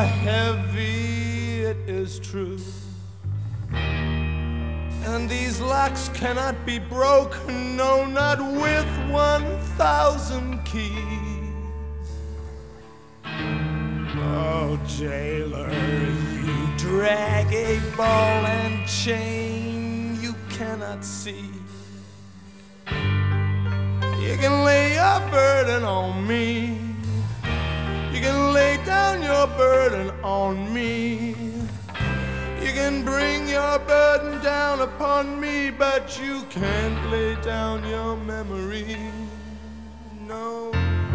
are heavy, it is true. And these locks cannot be broken, no, not with 1,000 keys. Oh, jailer, you drag a ball and chain you cannot see. You can lay your burden on me. You can lay down your burden on me. You can bring your burden down upon me, but you can't lay down your memory. No.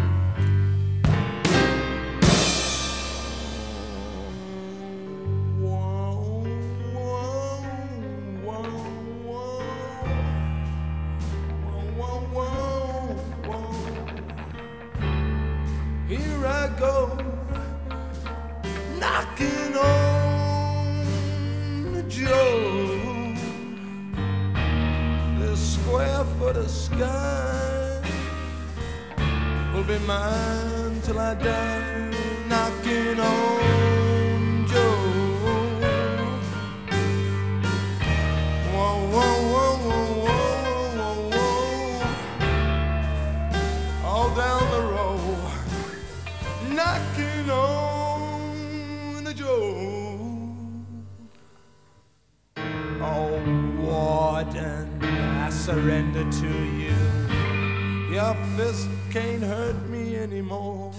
Here I go, knocking on the door. This square foot of sky will be mine till I die, knocking on Joe. Whoa, whoa, whoa, whoa, whoa, whoa, whoa. All down the road, knocking on the door. Oh, warden, I surrender to you. Your fist can't hurt me anymore.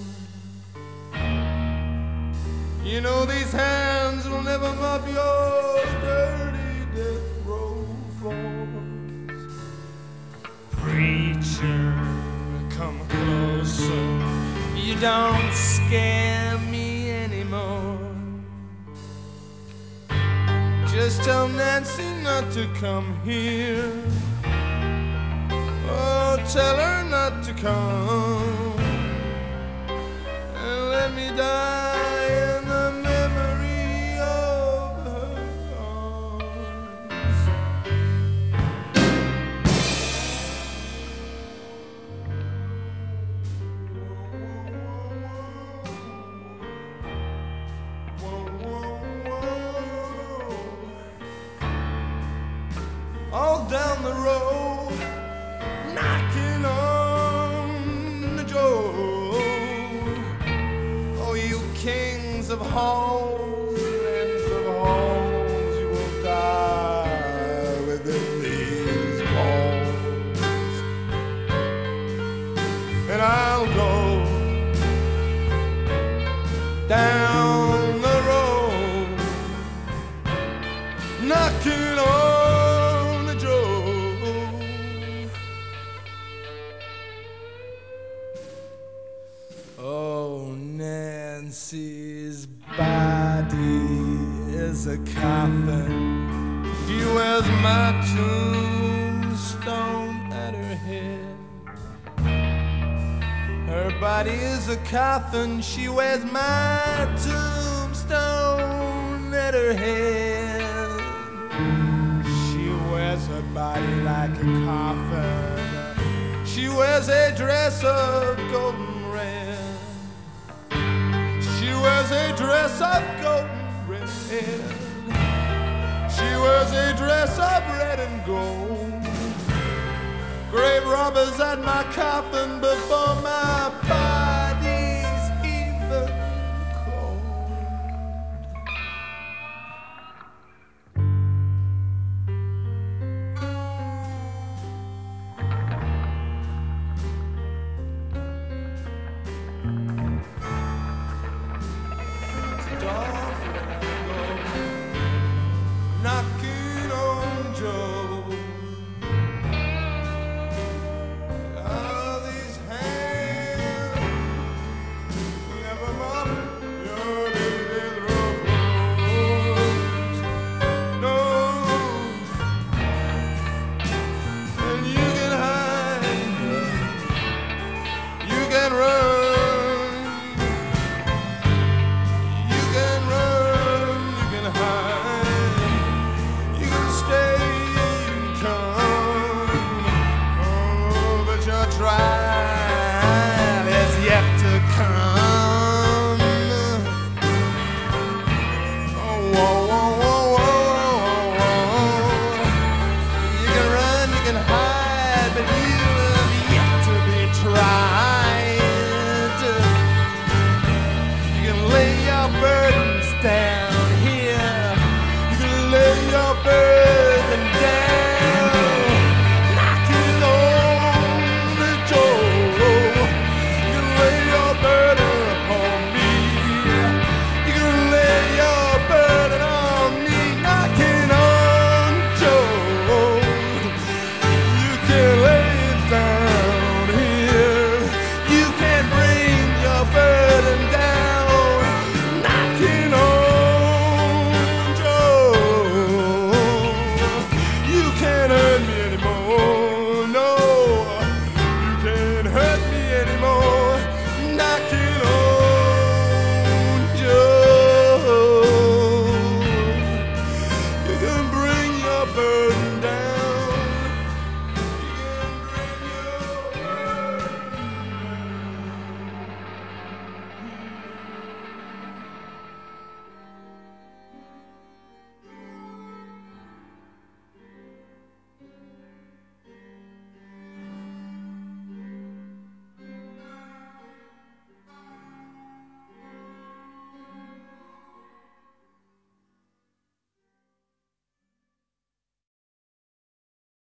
You know these hands will never mop your dirty death row floors. Preacher, come closer. You don't scare me anymore. Just tell Nancy not to come here. Oh, tell her not to come. And let me die in the memory of her arms. All down the road, knocking on the door. Oh, you kings of halls, lands of halls, you will die within these walls. And I'll go down the road, knocking on. Oh, Nancy's body is a coffin. She wears my tombstone at her head. Her body is a coffin. She wears my tombstone at her head. She wears her body like a coffin. She wears a dress of golden red. She wears a dress of golden red. She wears a dress of red and gold. Grave robbers at my coffin before my body.